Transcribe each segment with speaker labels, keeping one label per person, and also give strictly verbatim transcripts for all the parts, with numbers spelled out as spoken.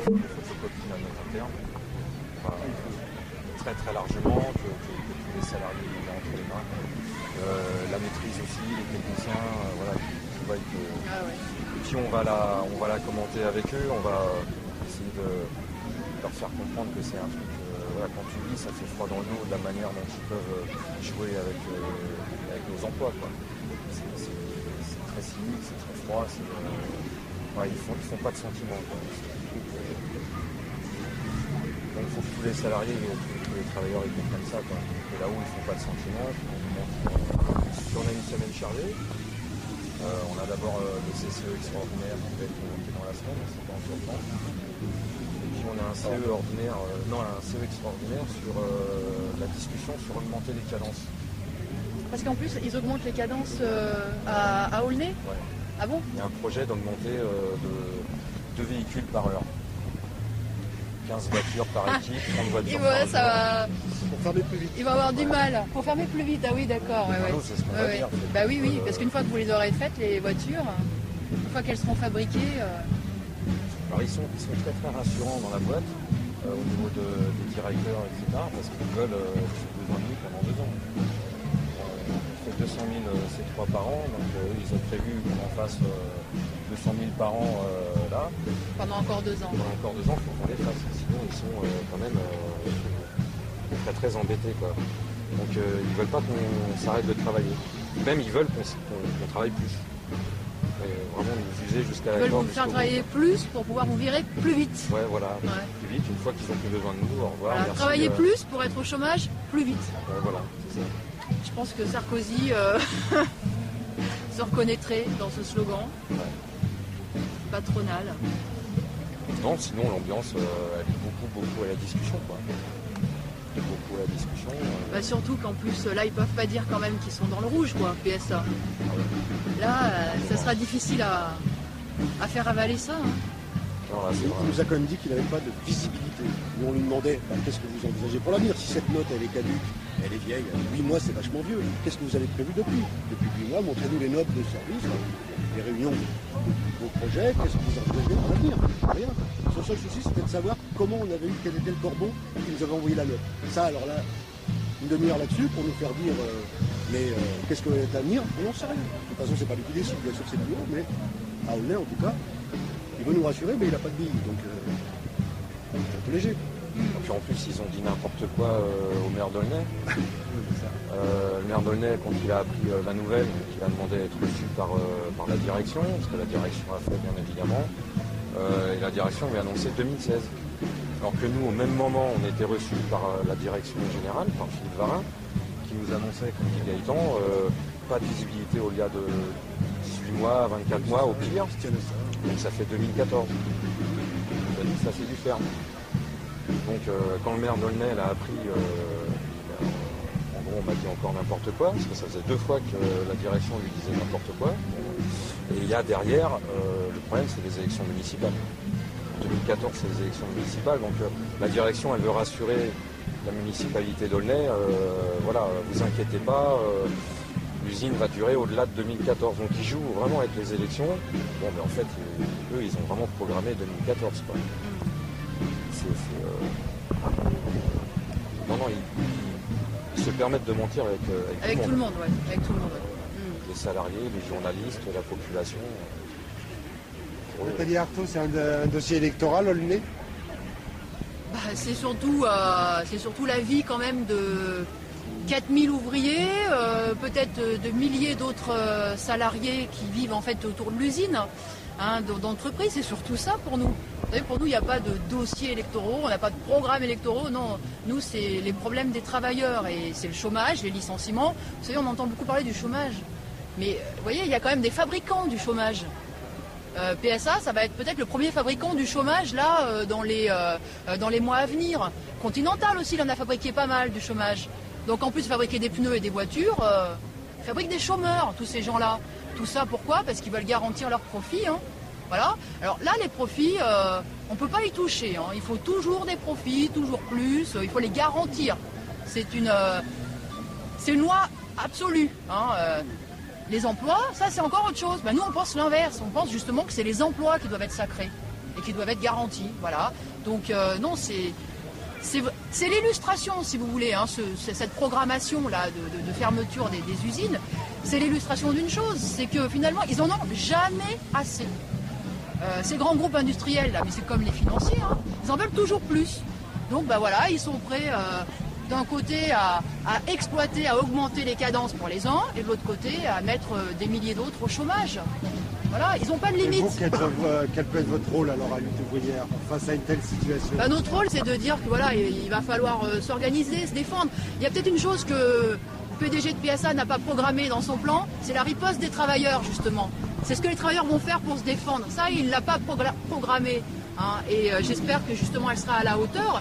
Speaker 1: de photocopie à notre interne. Enfin, très très largement, que, que, que tous les salariés aient entre les mains. Euh, la maîtrise aussi, les techniciens, euh, voilà, qui, qui voient que. Ah ouais. Et puis on va, la, on va la commenter avec eux, on va essayer de leur faire comprendre que c'est un truc. Euh, voilà, quand tu lis, ça fait froid dans le dos de la manière dont ils peuvent jouer avec, euh, avec nos emplois, quoi. C'est, c'est, c'est très cynique, c'est très froid, c'est, euh, ouais, ils font, ils font pas de sentiments, quoi. Donc il faut que tous les salariés, tous les travailleurs ils comprennent ça, quoi. Et là où ils font pas de sentiments, on nous montre, si on a une semaine chargée, euh, on a d'abord euh, le C C E extraordinaire qui va être monté dans la semaine, c'est pas encore temps. Et puis on a un C E ordinaire, euh, non un C E extraordinaire sur euh, la discussion sur augmenter les cadences.
Speaker 2: Parce qu'en plus ils augmentent les cadences euh, à, à Aulnay.
Speaker 1: Ouais.
Speaker 2: Ah bon?
Speaker 1: Il y a un projet d'augmenter euh, de deux véhicules par heure. quinze voitures par équipe, trente voitures
Speaker 2: ouais,
Speaker 1: par
Speaker 2: ça va...
Speaker 3: Pour fermer plus vite.
Speaker 2: Il va avoir du mal. Pour fermer plus vite, ah oui, d'accord. Ouais, ouais.
Speaker 1: Nous, c'est ce qu'on
Speaker 2: ouais,
Speaker 1: va
Speaker 2: ouais.
Speaker 1: dire.
Speaker 2: Bah oui, oui,
Speaker 1: euh...
Speaker 2: parce qu'une fois que vous les aurez faites, les voitures, une fois qu'elles seront fabriquées... Euh...
Speaker 1: Alors ils sont, ils sont très très rassurants dans la boîte, euh, au niveau de, des directeurs, et cetera, parce qu'ils veulent euh, deux ans et demi pendant deux ans. Euh, on fait deux cent mille, euh, c'est trois par an, donc euh, ils ont prévu qu'on en fasse euh, deux cent mille par an euh, là.
Speaker 2: Pendant encore deux ans.
Speaker 1: Pendant encore deux ans, il faut qu'on les fasse, sinon ils sont euh, quand même euh, très très embêtés, quoi. Donc euh, ils ne veulent pas qu'on s'arrête de travailler. Même ils veulent qu'on, qu'on, qu'on travaille plus. Et vraiment nous user jusqu'à la
Speaker 2: Ils veulent
Speaker 1: corde.
Speaker 2: vous faire travailler plus pour pouvoir vous virer plus vite.
Speaker 1: Ouais, voilà,
Speaker 2: ouais.
Speaker 1: Plus vite, une fois qu'ils n'ont plus besoin de nous, au revoir.
Speaker 2: Voilà,
Speaker 1: merci,
Speaker 2: travailler
Speaker 1: euh...
Speaker 2: plus pour être au chômage plus vite.
Speaker 1: Ouais, voilà, c'est ça.
Speaker 2: Je pense que Sarkozy euh, se reconnaîtrait dans ce slogan ouais. patronal.
Speaker 1: Non, sinon l'ambiance, euh, elle est beaucoup, beaucoup à la discussion, quoi. Beaucoup à la discussion. Euh...
Speaker 2: Bah surtout qu'en plus, là, ils peuvent pas dire quand même qu'ils sont dans le rouge, quoi, P S A. Ah ouais. Là, euh, ça sera difficile à, à faire avaler ça. Hein.
Speaker 3: Non, là, il, il nous a quand même dit qu'il n'avait pas de visibilité. Nous, on lui demandait, bah, qu'est-ce que vous envisagez pour l'avenir? Si cette note, elle est caduque, elle est vieille, huit mois, c'est vachement vieux. Qu'est-ce que vous avez prévu depuis? Depuis huit mois, montrez-nous les notes de service, les réunions de vos projets, qu'est-ce que vous envisagez pour l'avenir? Rien. Son seul souci, c'était de savoir comment on avait eu, quel était le corbeau qui nous avait envoyé la note. Ça, alors là, une demi-heure là-dessus pour nous faire dire euh, mais euh, qu'est-ce que va être à venir? On n'en sait rien. De toute façon, c'est pas lui qui décide, bien sûr, c'est le bureau, mais à Aulnay, en tout cas, il veut nous rassurer, mais il n'a pas de billes, donc euh, c'est un peu léger.
Speaker 1: Et puis en plus, ils ont dit n'importe quoi euh, au maire d'Aulnay. euh, le maire d'Aulnay, quand il a appris euh, la nouvelle, il a demandé à être reçu par, euh, par la direction, parce que la direction a fait, bien évidemment. Euh, et la direction avait annoncé deux mille seize. Alors que nous, au même moment, on était reçus par euh, la direction générale, par Philippe Varin, qui nous annonçait, comme dit Gaëtan, euh, pas de visibilité au-delà de dix-huit mois, vingt-quatre mois au pire. Donc ça fait deux mille quatorze. Ça dit ça fait du ferme. Donc euh, quand le maire d'Aulnay l'a appris, euh, en gros on m'a dit encore n'importe quoi, parce que ça faisait deux fois que la direction lui disait n'importe quoi. Et il y a derrière, euh, le problème c'est les élections municipales. En deux mille quatorze c'est les élections municipales, donc euh, la direction elle veut rassurer la municipalité d'Aulnay, euh, voilà, vous inquiétez pas, euh, l'usine va durer au-delà de deux mille quatorze. Donc ils jouent vraiment avec les élections. Bon mais en fait, eux ils ont vraiment programmé deux mille quatorze quoi. C'est, c'est, euh... Non, non, ils, ils, ils se permettent de mentir avec, euh, avec,
Speaker 2: avec
Speaker 1: tout,
Speaker 2: tout
Speaker 1: le
Speaker 2: monde. Tout le monde ouais. Avec tout le monde, ouais.
Speaker 1: mmh. Les salariés, les journalistes, la population.
Speaker 3: Nathalie Arthaud, c'est un, un dossier électoral, Aulnay?
Speaker 2: Bah, c'est surtout, euh, c'est surtout la vie quand même de quatre mille ouvriers, euh, peut-être de milliers d'autres euh, salariés qui vivent en fait autour de l'usine, hein, d'entreprise. C'est surtout ça pour nous. Vous savez, pour nous, il n'y a pas de dossiers électoraux, on n'a pas de programmes électoraux. Non, nous, c'est les problèmes des travailleurs et c'est le chômage, les licenciements. Vous savez, on entend beaucoup parler du chômage. Mais vous voyez, il y a quand même des fabricants du chômage. Euh, P S A, ça va être peut-être le premier fabricant du chômage là euh, dans, les, euh, dans les mois à venir. Continental aussi, il en a fabriqué pas mal du chômage. Donc en plus de fabriquer des pneus et des voitures, euh, ils fabriquent des chômeurs, tous ces gens-là. Tout ça pourquoi? Parce qu'ils veulent garantir leurs profits. Hein. Voilà. Alors là, les profits, euh, on ne peut pas y toucher. Hein. Il faut toujours des profits, toujours plus. Il faut les garantir. C'est une, euh, c'est une loi absolue. Hein. Euh, les emplois, ça c'est encore autre chose. Ben, nous, on pense l'inverse. On pense justement que c'est les emplois qui doivent être sacrés. et qui doivent être garantis. Voilà. Donc euh, non, c'est c'est l'illustration, si vous voulez, hein, ce, cette programmation-là de, de, de fermeture des, des usines, c'est l'illustration d'une chose, c'est que finalement, ils en ont jamais assez. Euh, ces grands groupes industriels, là, mais c'est comme les financiers, hein, ils en veulent toujours plus. Donc bah voilà, ils sont prêts euh, d'un côté à, à exploiter, à augmenter les cadences pour les uns, et de l'autre côté à mettre euh, des milliers d'autres au chômage. Voilà, ils n'ont pas de limite.
Speaker 3: Et vous, quel, euh, quel peut être votre rôle alors à Lutte ouvrière face à une telle situation?
Speaker 2: Bah, notre rôle, c'est de dire que voilà, il, il va falloir euh, s'organiser, se défendre. Il y a peut-être une chose que le P D G de P S A n'a pas programmée dans son plan, c'est la riposte des travailleurs, justement. C'est ce que les travailleurs vont faire pour se défendre. Ça, il ne l'a pas programmé. Hein, et euh, j'espère que justement, elle sera à la hauteur.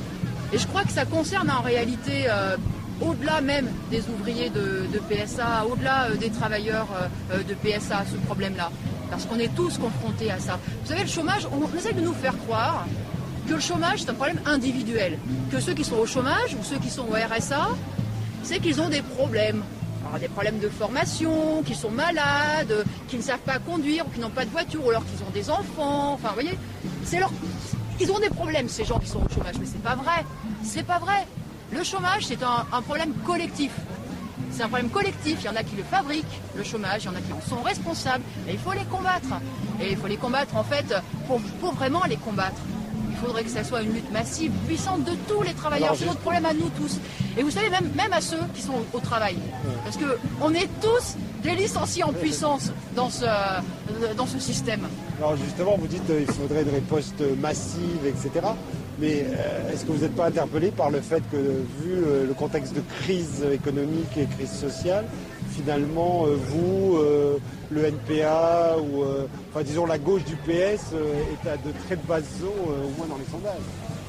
Speaker 2: Et je crois que ça concerne en réalité, euh, au-delà même des ouvriers de, de P S A, au-delà euh, des travailleurs euh, de P S A, ce problème-là. Parce qu'on est tous confrontés à ça. Vous savez, le chômage, on, on essaie de nous faire croire que le chômage, c'est un problème individuel. Que ceux qui sont au chômage ou ceux qui sont au R S A, c'est qu'ils ont des problèmes. Alors, des problèmes de formation, qu'ils sont malades, qu'ils ne savent pas conduire, ou qu'ils n'ont pas de voiture, ou alors qu'ils ont des enfants. Enfin, vous voyez, c'est leur... ils ont des problèmes, ces gens qui sont au chômage. Mais c'est pas vrai. C'est pas vrai. Le chômage, c'est un, un problème collectif. C'est un problème collectif. Il y en a qui le fabriquent, le chômage. Il y en a qui en sont responsables. Et il faut les combattre. Et il faut les combattre, en fait, pour, pour vraiment les combattre. Il faudrait que ça soit une lutte massive, puissante de tous les travailleurs. C'est notre problème à nous tous. Et vous savez, même, même à ceux qui sont au travail. Parce qu'on est tous des licenciés en puissance dans ce, dans ce système.
Speaker 3: Alors justement, vous dites qu'il faudrait une riposte massive, et cetera. Mais euh, est-ce que vous n'êtes pas interpellé par le fait que, vu euh, le contexte de crise économique et crise sociale, finalement, euh, vous, euh, le N P A, ou euh, enfin, disons la gauche du P S, euh, est à de très basses eaux, euh, au moins dans les sondages?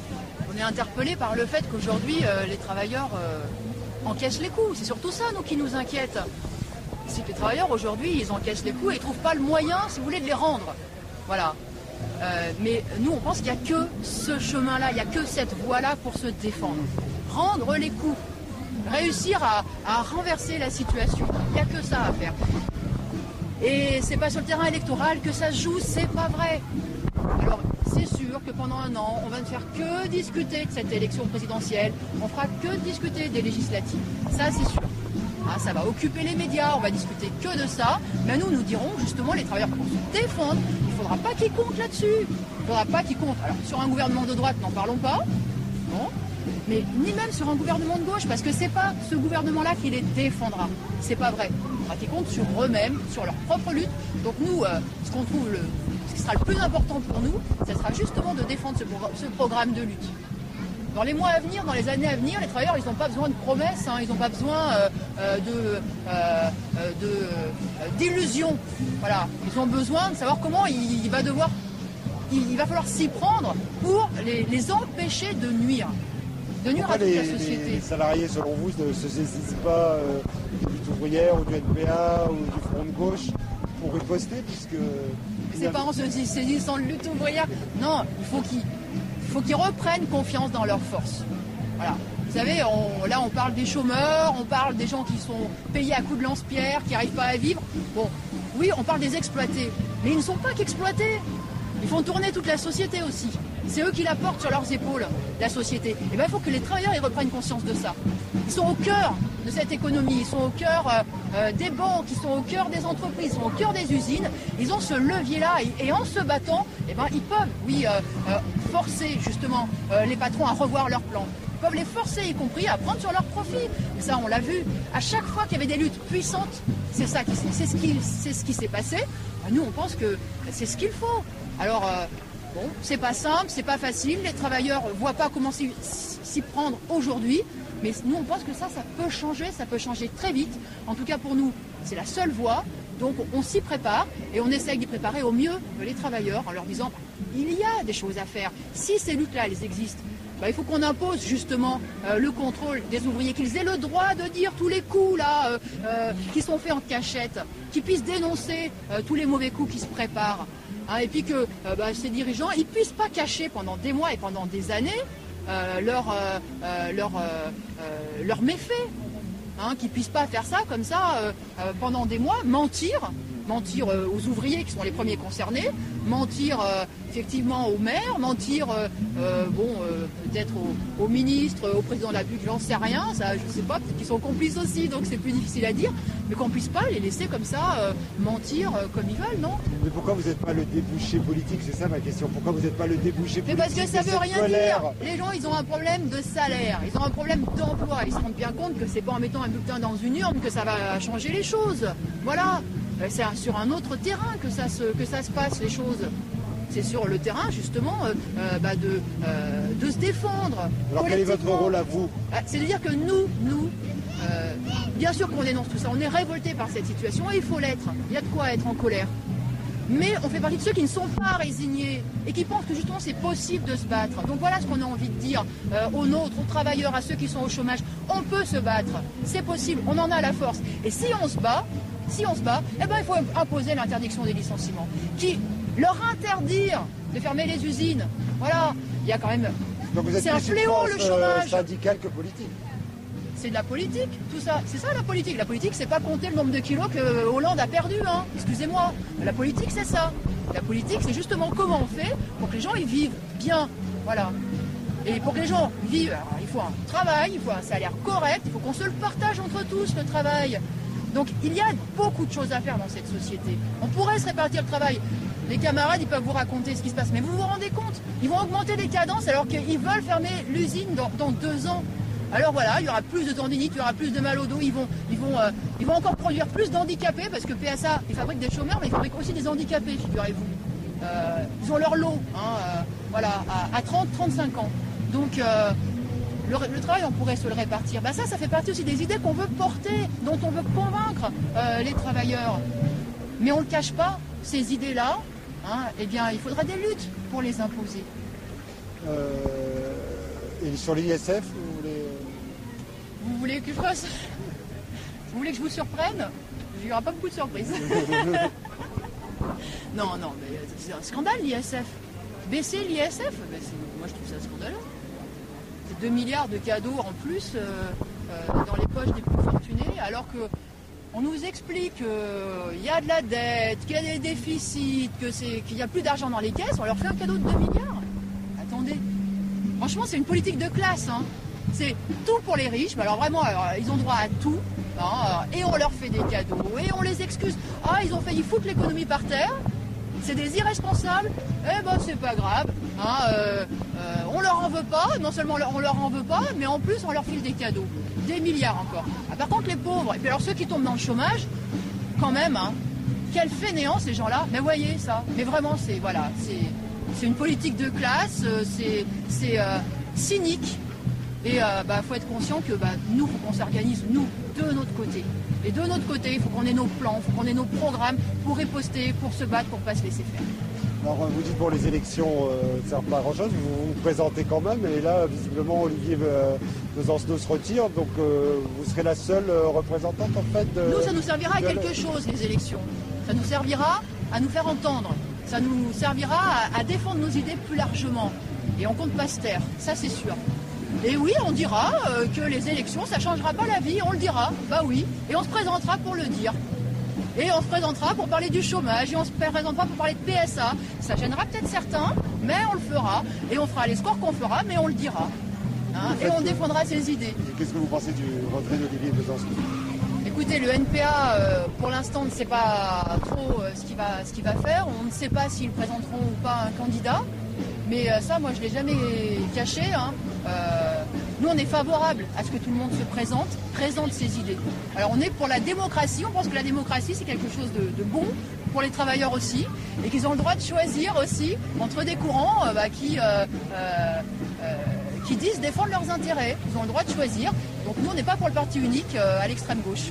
Speaker 2: On est interpellé par le fait qu'aujourd'hui, euh, les travailleurs euh, encaissent les coups. C'est surtout ça, nous, qui nous inquiète. C'est que les travailleurs, aujourd'hui, ils encaissent les coups et ils ne trouvent pas le moyen, si vous voulez, de les rendre. Voilà. Euh, mais nous, on pense qu'il n'y a que ce chemin-là, il n'y a que cette voie-là pour se défendre. Rendre les coups, réussir à, à renverser la situation. Il n'y a que ça à faire. Et c'est pas sur le terrain électoral que ça se joue, c'est pas vrai. Alors, c'est sûr que pendant un an, on va ne faire que discuter de cette élection présidentielle. On fera que discuter des législatives. Ça, c'est sûr. Ah, ça va occuper les médias, on va discuter que de ça. Mais nous, nous dirons justement, les travailleurs, pour se défendre, il ne faudra pas qu'ils comptent là-dessus. Il ne faudra pas qu'ils comptent. Alors, sur un gouvernement de droite, n'en parlons pas. Non. Mais ni même sur un gouvernement de gauche, parce que c'est pas ce gouvernement-là qui les défendra. C'est pas vrai. Il faudra qu'ils comptent sur eux-mêmes, sur leur propre lutte. Donc nous, euh, ce qu'on trouve, le, ce qui sera le plus important pour nous, ce sera justement de défendre ce, ce programme de lutte. Dans les mois à venir, dans les années à venir, les travailleurs, ils n'ont pas besoin de promesses, hein, ils n'ont pas besoin euh, euh, de, euh, de, euh, d'illusions. Voilà. Ils ont besoin de savoir comment il, il va devoir, il, il va falloir s'y prendre pour les, les empêcher de nuire. De nuire
Speaker 3: Pourquoi
Speaker 2: à toute
Speaker 3: les,
Speaker 2: la société.
Speaker 3: Les salariés, selon vous, ne se saisissent pas euh, du Lutte ouvrière ou du N P A ou du Front de gauche pour riposter, puisque...
Speaker 2: C'est pas en se saisissant de Lutte ouvrière. Non, il faut qu'ils... Il faut qu'ils reprennent confiance dans leurs forces. Voilà. Vous savez, on, là on parle des chômeurs, on parle des gens qui sont payés à coups de lance-pierre, qui n'arrivent pas à vivre. Bon, oui, on parle des exploités, mais ils ne sont pas qu'exploités. Ils font tourner toute la société aussi. C'est eux qui la portent sur leurs épaules, la société. Et bien il faut que les travailleurs ils reprennent conscience de ça. Ils sont au cœur de cette économie, ils sont au cœur euh, euh, des banques, ils sont au cœur des entreprises, ils sont au cœur des usines. Ils ont ce levier-là et, et en se battant, eh ben, ils peuvent, oui, euh, euh, forcer justement euh, les patrons à revoir leurs plans. Ils peuvent les forcer, y compris, à prendre sur leur profit. Et ça, on l'a vu. À chaque fois qu'il y avait des luttes puissantes, c'est ça, qui, c'est ce qui, c'est ce qui s'est passé. Ben, nous, on pense que c'est ce qu'il faut. Alors, euh, bon, c'est pas simple, c'est pas facile. Les travailleurs ne voient pas comment s'y, s'y prendre aujourd'hui. Mais nous, on pense que ça, ça peut changer, ça peut changer très vite. En tout cas, pour nous, c'est la seule voie. Donc, on s'y prépare et on essaye d'y préparer au mieux les travailleurs en leur disant il y a des choses à faire. Si ces luttes-là, elles existent, bah, il faut qu'on impose justement euh, le contrôle des ouvriers, qu'ils aient le droit de dire tous les coups là euh, euh, qui sont faits en cachette, qu'ils puissent dénoncer euh, tous les mauvais coups qui se préparent. Hein, et puis que euh, bah, ces dirigeants, ils ne puissent pas cacher pendant des mois et pendant des années Euh, leurs euh, euh, leur, euh, euh, leur méfaits, hein, qu'ils ne puissent pas faire ça comme ça euh, euh, pendant des mois, mentir, mentir euh, aux ouvriers qui sont les premiers concernés, mentir euh, effectivement aux maires, mentir euh, euh, bon euh, peut-être aux, aux ministres, au président de la République, j'en sais rien, ça je sais pas, peut-être qu'ils sont complices aussi, donc c'est plus difficile à dire, mais qu'on puisse pas les laisser comme ça euh, mentir euh, comme ils veulent, non?
Speaker 4: Mais pourquoi vous n'êtes pas le débouché politique? C'est ça ma question. Pourquoi vous n'êtes pas le débouché politique?
Speaker 2: Mais parce que ça
Speaker 4: de
Speaker 2: veut
Speaker 4: cette
Speaker 2: rien
Speaker 4: colère?
Speaker 2: dire. Les gens, ils ont un problème de salaire, ils ont un problème d'emploi. Ils se rendent bien compte que c'est pas en mettant un bulletin dans une urne que ça va changer les choses. Voilà. C'est sur un autre terrain que ça se, que ça se passe, les choses. C'est sur le terrain, justement, euh, euh, bah de, euh, de se défendre.
Speaker 4: Alors quel est votre rôle à vous?
Speaker 2: C'est-à-dire que nous, nous, euh, bien sûr qu'on dénonce tout ça. On est révoltés par cette situation et il faut l'être. Il y a de quoi être en colère. Mais on fait partie de ceux qui ne sont pas résignés et qui pensent que justement c'est possible de se battre. Donc voilà ce qu'on a envie de dire euh, aux nôtres, aux travailleurs, à ceux qui sont au chômage. On peut se battre, c'est possible, on en a la force. Et si on se bat, si on se bat, eh ben, il faut imposer l'interdiction des licenciements. Qui leur interdire de fermer les usines. Voilà, il y a quand même... C'est un fléau le chômage.
Speaker 4: Euh, syndical que politique.
Speaker 2: C'est de la politique, tout ça. C'est ça la politique. La politique, c'est pas compter le nombre de kilos que Hollande a perdu, hein. Excusez-moi. La politique, c'est ça. La politique, c'est justement comment on fait pour que les gens ils vivent bien. Voilà. Et pour que les gens vivent, alors, il faut un travail, il faut un salaire correct, il faut qu'on se le partage entre tous, le travail. Donc il y a beaucoup de choses à faire dans cette société. On pourrait se répartir le travail. Les camarades, ils peuvent vous raconter ce qui se passe. Mais vous vous rendez compte? Ils vont augmenter les cadences alors qu'ils veulent fermer l'usine dans, dans deux ans. Alors voilà, il y aura plus de tendinite, il y aura plus de mal au dos, ils vont, ils vont, euh, ils vont encore produire plus d'handicapés parce que P S A, ils fabriquent des chômeurs, mais ils fabriquent aussi des handicapés, figurez-vous. Euh, ils ont leur lot, hein, euh, voilà, à, à trente à trente-cinq ans. Donc euh, le, le travail, on pourrait se le répartir. Ben ça, ça fait partie aussi des idées qu'on veut porter, dont on veut convaincre euh, les travailleurs. Mais on ne le cache pas, ces idées-là, hein, eh bien, il faudra des luttes pour les imposer.
Speaker 4: Euh, et sur l'I S F, vous voulez...
Speaker 2: Vous voulez que je fasse? Vous voulez que je vous surprenne? Il n'y aura pas beaucoup de surprises. Non, non, mais c'est un scandale l'I S F. Baisser l'I S F, ben moi je trouve ça scandaleux. C'est deux milliards de cadeaux en plus euh, euh, dans les poches des plus fortunés, alors que on nous explique qu'il y a de la dette, qu'il y a des déficits, que c'est, qu'il n'y a plus d'argent dans les caisses, on leur fait un cadeau de deux milliards. Attendez. Franchement, c'est une politique de classe, hein. C'est tout pour les riches, mais alors vraiment, alors, ils ont droit à tout, hein, et on leur fait des cadeaux, et on les excuse. Ah, ils ont failli foutre l'économie par terre, c'est des irresponsables, eh ben c'est pas grave, hein, euh, euh, on leur en veut pas, non seulement on leur en veut pas, mais en plus on leur file des cadeaux, des milliards encore. Ah, par contre les pauvres, et puis alors ceux qui tombent dans le chômage, quand même, hein, quel fainéant ces gens-là, mais voyez ça, mais vraiment c'est, voilà, c'est, c'est une politique de classe, c'est, c'est euh, cynique. Et il euh, bah, faut être conscient que bah, nous, il faut qu'on s'organise, nous, de notre côté. Et de notre côté, il faut qu'on ait nos plans, il faut qu'on ait nos programmes pour riposter, pour se battre, pour ne pas se laisser faire.
Speaker 4: Alors vous dites pour les élections, euh, ça ne sert pas à grand-chose, vous vous présentez quand même, et là, visiblement, Olivier euh, Besancenot se retire, donc euh, vous serez la seule euh, représentante, en fait. De,
Speaker 2: nous, ça nous servira à quelque
Speaker 4: la...
Speaker 2: chose, les élections. Ça nous servira à nous faire entendre. Ça nous servira à, à défendre nos idées plus largement. Et on compte pas se taire, ça c'est sûr. Et oui, on dira euh, que les élections, ça ne changera pas la vie, on le dira, bah oui. Et on se présentera pour le dire. Et on se présentera pour parler du chômage, et on se présentera pour parler de P S A. Ça gênera peut-être certains, mais on le fera. Et on fera les scores qu'on fera, mais on le dira. Hein, et on défendra ses idées.
Speaker 4: Qu'est-ce que vous pensez du retrait d'Olivier Besancenot?
Speaker 2: Écoutez, le N P A, euh, pour l'instant, ne sait pas trop euh, ce qu'il va, ce qu'il va faire. On ne sait pas s'ils présenteront ou pas un candidat. Mais euh, ça, moi, je ne l'ai jamais caché. Hein. Euh, nous, on est favorable à ce que tout le monde se présente, présente ses idées. Alors, on est pour la démocratie. On pense que la démocratie, c'est quelque chose de, de bon pour les travailleurs aussi. Et qu'ils ont le droit de choisir aussi entre des courants euh, bah, qui, euh, euh, euh, qui disent défendre leurs intérêts. Ils ont le droit de choisir. Donc, nous, on n'est pas pour le parti unique euh, à l'extrême gauche.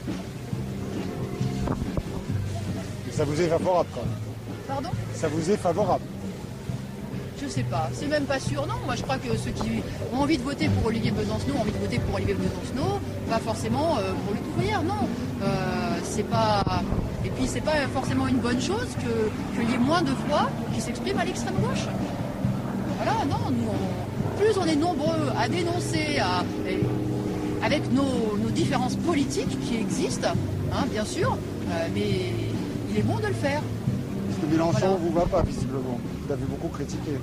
Speaker 4: Et ça vous est favorable, quand même?
Speaker 2: Pardon?
Speaker 4: Ça vous est favorable?
Speaker 2: Je sais pas, c'est même pas sûr, non. Moi je crois que ceux qui ont envie de voter pour Olivier Besancenot ont envie de voter pour Olivier Besancenot, pas forcément euh, pour lutte ouvrière, non. Euh, c'est pas... Et puis c'est pas forcément une bonne chose que, qu'il y ait moins de voix qui s'expriment à l'extrême gauche. Voilà, non, nous, on... plus on est nombreux à dénoncer, à... Et... avec nos, nos différences politiques qui existent, hein, bien sûr, euh, mais il est bon de le faire.
Speaker 4: Parce que Mélenchon
Speaker 2: Voilà.
Speaker 4: vous va pas visiblement. Vous l'avez beaucoup critiqué.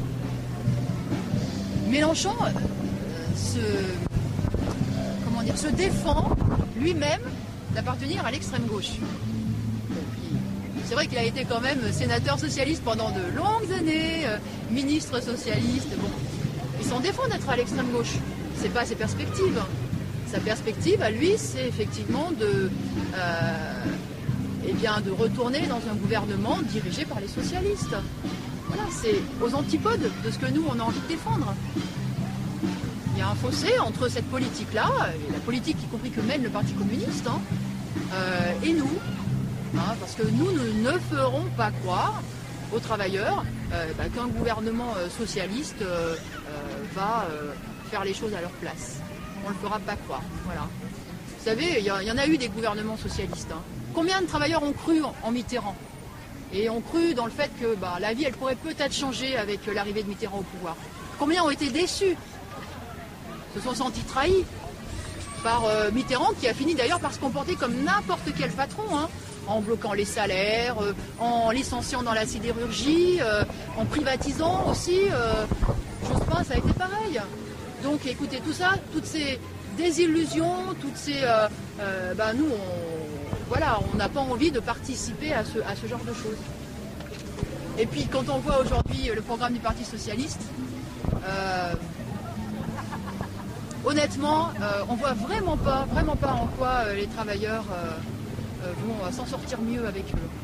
Speaker 2: Mélenchon euh, se, comment dire, se défend lui-même d'appartenir à l'extrême gauche. C'est vrai qu'il a été quand même sénateur socialiste pendant de longues années, euh, ministre socialiste. Bon, il s'en défend d'être à l'extrême gauche. C'est pas ses perspectives. Sa perspective à lui, c'est effectivement de, euh, eh bien, de retourner dans un gouvernement dirigé par les socialistes. Voilà, c'est aux antipodes de ce que nous, on a envie de défendre. Il y a un fossé entre cette politique-là, et la politique y compris que mène le Parti communiste, hein, euh, et nous. Hein, parce que nous, nous ne ferons pas croire aux travailleurs euh, bah, qu'un gouvernement euh, socialiste euh, euh, va euh, faire les choses à leur place. On ne le fera pas croire. Voilà. Vous savez, il y, y en a eu des gouvernements socialistes. Hein. Combien de travailleurs ont cru en, en Mitterrand? Et ont cru dans le fait que bah, la vie, elle pourrait peut-être changer avec euh, l'arrivée de Mitterrand au pouvoir. Combien ont été déçus? Se sont sentis trahis par euh, Mitterrand, qui a fini d'ailleurs par se comporter comme n'importe quel patron, hein, en bloquant les salaires, euh, en licenciant dans la sidérurgie, euh, en privatisant aussi. Euh, Jospin, ça a été pareil. Donc écoutez, tout ça, toutes ces désillusions, toutes ces... Euh, euh, bah, nous, on voilà, on n'a pas envie de participer à ce, à ce genre de choses. Et puis quand on voit aujourd'hui le programme du Parti Socialiste, euh, honnêtement, euh, on voit vraiment pas, vraiment pas en quoi euh, les travailleurs euh, euh, vont euh, s'en sortir mieux avec eux.